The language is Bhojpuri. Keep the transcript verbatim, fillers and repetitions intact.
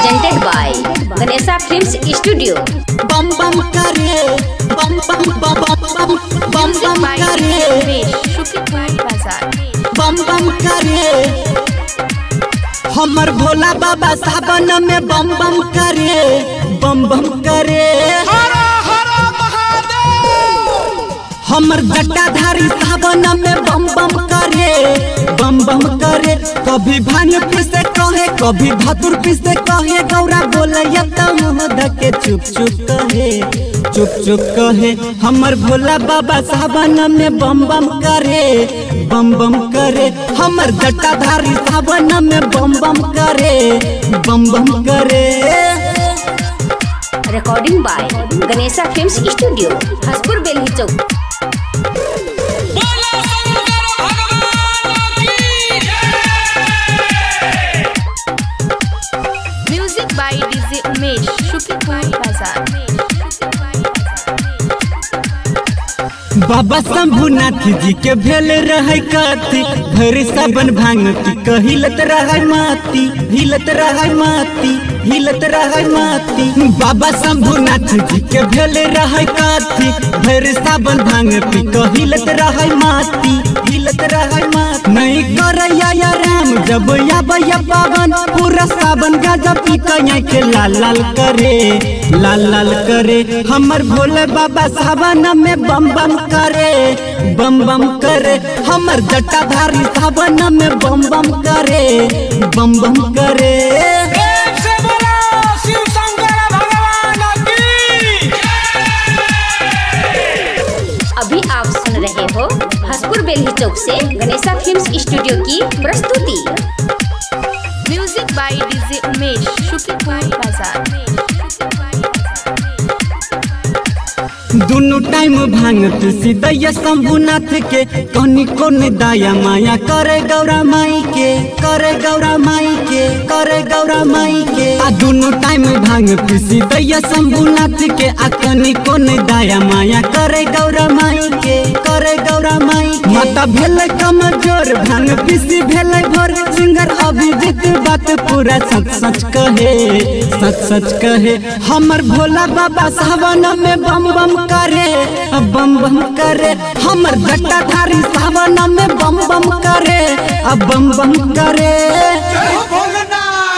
presented by Ganesha Films Studio. बम बम करे बम बम बम बम बम बम करे बम बम करे हमर भोला बाबा सावन में बम बम करे बम बम करे हमर जटाधारी सावन में बम बम करे बम बम करे कभी भांग पीसे कहे कभी धतुर पीसे कहे गौरा बोले के चुप चुप कहे चुप चुप कहे हमर भोला बाबा सावन में बम बम करे बम बम करे हमर जटाधारी सावन में बम बम करे बम बम करे। Recording by Ganesha Films Studio, Haspur Belhi Chowk. Music by D J Umesh, Shukipur Bazaar. बाबा शंभुनाथ जी के भेल रहे कथी घर सावन भांगती कहिलत रहे माती हिलत रहे माती हिलत रहे माती बाबा शंभुनाथ जी के भेल रहे कथी घर सावन भांगती कहिलत रहे माती हिलत रहे माती नहीं करैया या राम जब आबैया पावन पूरा सावन गजब की कन्या के लाल लाल करे लाल लाल करे हमर भोले बाबा सावन में बम बम करे बम बम करे हमर जटाधारी सावन में बम बम करे बम बम करे। अभी आप सुन रहे हो हसपुर बेल्ही चौक से गणेशा फिल्म्स स्टूडियो की प्रस्तुति। Music by D J Umesh, Shukipur Bazaar. दोनों टाइम भांगत सीधैया शंभुनाथ के कनी कोन दाया माया करे गौरा माई के करे गौरा माई के करे गौरा माई के आ दोनों टाइम भांगत सीधैया शंभुनाथ के आ कनी कोन दाया माया करे गौरा माई के करे गौरा माई के माता भेल कमजोर भांग पीसी भेल भोर सिंगर अभिजीत बात पूरा सच सच कहे सच सच कहे हमर भोला बाबा सावन में बम बम करे बम बम करे हमर जटाधारी सावन में बम बम करे बम बम करे।